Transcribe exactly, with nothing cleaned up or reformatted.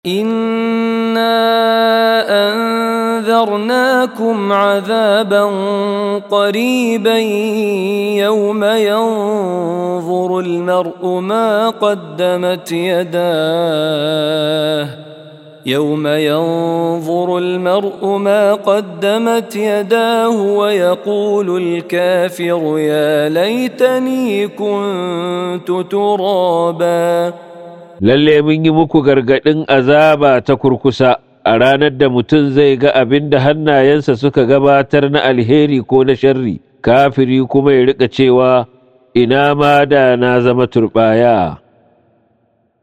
إنا أنذرناكم عذابا قريبا يوم ينظر المرء ما قدمت يداه يوم ينظر المرء ما قدمت يداه ويقول الكافر يا ليتني كنت ترابا. lalle mun yi muku gargaɗin azaba ta kurkusa a ranar da mutum zai ga abin da hannayensa suka gabatar na alheri ko na sharri, kafiri kuma ya riƙa cewa ina ma da na zama turɓaya.